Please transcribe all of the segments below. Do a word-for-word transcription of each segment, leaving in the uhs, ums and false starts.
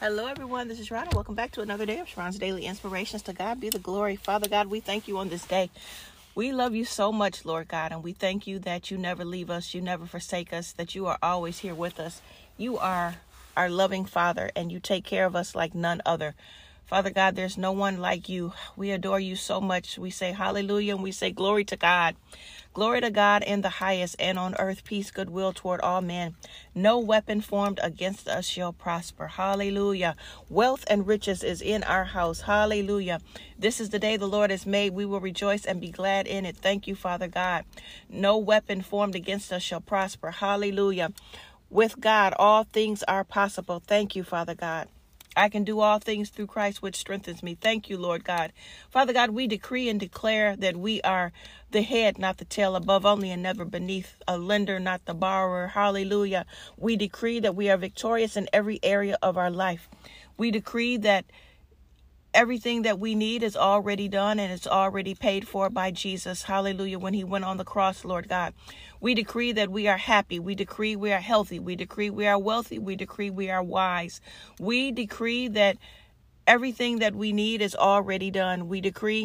Hello, everyone. This is Rhonda. Welcome back to another day of Sharon's Daily Inspirations. To God be the glory. Father God, we thank you on this day. We love you so much, Lord God, and we thank you that you never leave us, you never forsake us, that you are always here with us. You are our loving Father, and you take care of us like none other. Father God, there's no one like you. We adore you so much. We say hallelujah, and we say glory to God. Glory to God in the highest, and on earth peace, goodwill toward all men. No weapon formed against us shall prosper. Hallelujah. Wealth and riches is in our house. Hallelujah. This is the day the Lord has made. We will rejoice and be glad in it. Thank you, Father God. No weapon formed against us shall prosper. Hallelujah. With God, all things are possible. Thank you, Father God. I can do all things through Christ, which strengthens me. Thank you, Lord God. Father God, we decree and declare that we are the head, not the tail, above only and never beneath, a lender, not the borrower. Hallelujah. We decree that we are victorious in every area of our life. We decree that everything that we need is already done and it's already paid for by Jesus. Hallelujah. When he went on the cross, Lord God, we decree that we are happy. We decree we are healthy. We decree we are wealthy. We decree we are wise. We decree that everything that we need is already done. We decree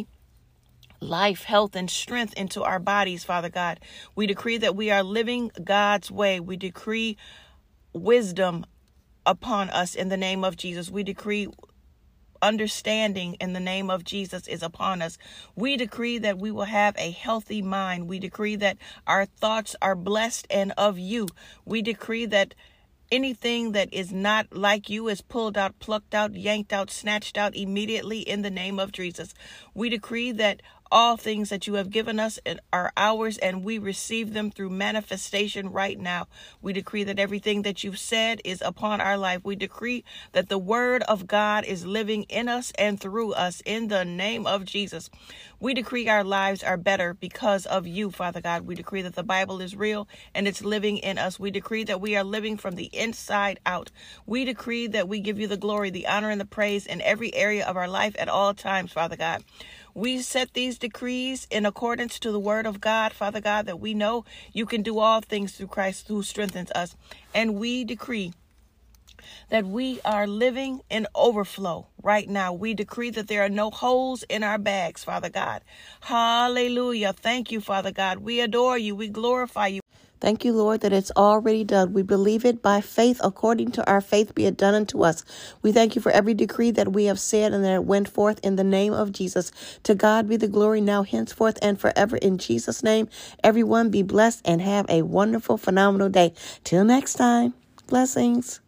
life, health, and strength into our bodies, Father God. We decree that we are living God's way. We decree wisdom upon us in the name of Jesus. We decree understanding in the name of Jesus is upon us. We decree that we will have a healthy mind. We decree that our thoughts are blessed and of you. We decree that anything that is not like you is pulled out, plucked out, yanked out, snatched out immediately in the name of Jesus. We decree that all things that you have given us are ours, and we receive them through manifestation right now. We decree that everything that you've said is upon our life. We decree that the word of God is living in us and through us in the name of Jesus. We decree our lives are better because of you, Father God. We decree that the Bible is real and it's living in us. We decree that we are living from the inside out. We decree that we give you the glory, the honor, and the praise in every area of our life at all times, Father God. We set these decrees in accordance to the word of God, Father God, that we know you can do all things through Christ who strengthens us. And we decree that we are living in overflow right now. We decree that there are no holes in our bags, Father God. Hallelujah. Thank you, Father God. We adore you. We glorify you. Thank you, Lord, that it's already done. We believe it by faith. According to our faith, be it done unto us. We thank you for every decree that we have said and that it went forth in the name of Jesus. To God be the glory now, henceforth, and forever in Jesus' name. Everyone be blessed and have a wonderful, phenomenal day. Till next time, blessings.